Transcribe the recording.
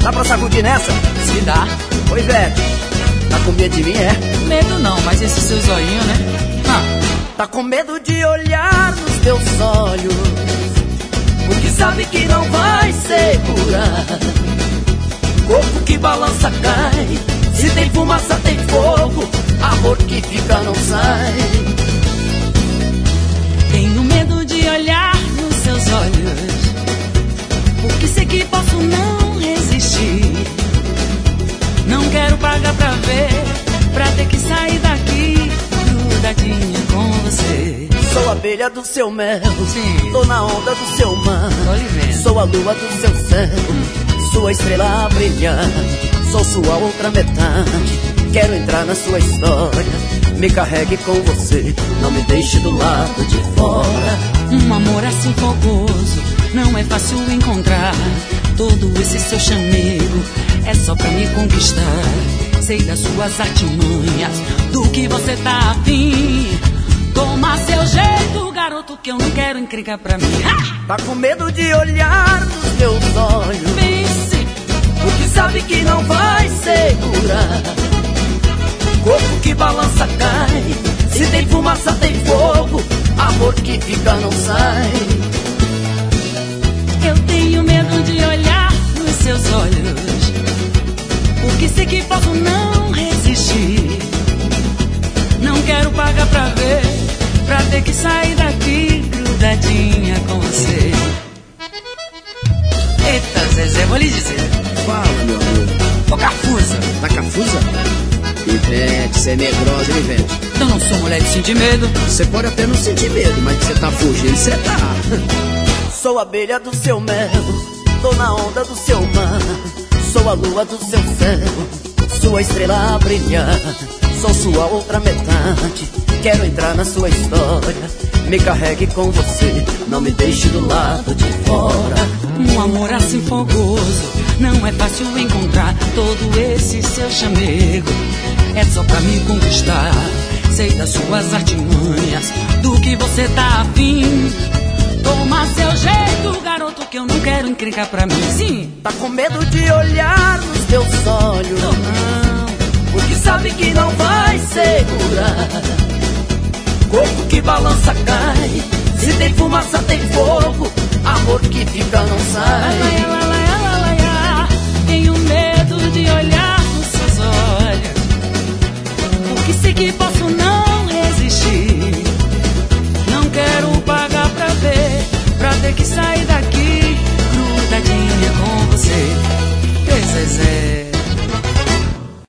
Dá pra sacudir nessa? Se dá. Oi, Ivete, tá com medo de mim, é? Medo não, mas esse seu zoinho, né? Tá com medo de olhar nos teus olhos, porque sabe que não vai segurar. Corpo que balança cai, se tem fumaça tem fogo, amor que fica não sai. Tenho medo de olhar nos seus olhos, porque sei que posso não resistir. Não quero pagar pra ver, pra ter que sair daqui grudadinha com você. Sou a abelha do seu mel, sim, tô na onda do seu mar. Tô lhe vendo. Sou a lua do seu céu, sua estrela a brilhar. Sou sua outra metade, quero entrar na sua história. Me carregue com você, não me deixe do lado de fora. Um amor assim fogoso, não é fácil encontrar. Todo esse seu chamego é só pra me conquistar. Sei das suas artimanhas, do que você tá afim. Toma seu jeito, garoto, que eu não quero encrencar pra mim. Tá com medo de olhar nos meus olhos, Pense, porque sabe que não vai segurar. Corpo que balança cai, se tem fumaça tem fogo, amor que fica não sai. eu tenho medo de olhar nos seus olhos, porque sei que posso não resistir. Não quero pagar pra ver, pra ter que sair daqui grudadinha com você. Eita, Zezé, vou lhe dizer. Fala, meu amigo. Ô, Cafusa. Tá cafusa? Ivete, cê é medrosa, hein, Ivete? Eu não sou mulher de sentir medo. Você pode até não sentir medo, mas que você tá fugindo, você tá. Sou a abelha do seu mel, tô na onda do seu mar. Sou a lua do seu céu, sua estrela a brilhar. Sou sua outra metade, quero entrar na sua história. Me carregue com você, não me deixe do lado de fora. Um amor assim fogoso, não é fácil encontrar. Todo esse seu chamego é só pra me conquistar. Sei das suas artimanhas, do que você tá afim. Toma seu jeito, garoto, que eu não quero encrencar pra mim. Sim. Tá com medo de olhar nos teus olhos, Não, porque sabe que não vai segurar. Corpo que balança cai, se tem fumaça tem fogo, amor que fica não sai. tenho medo de olhar nos seus olhos, porque sei que posso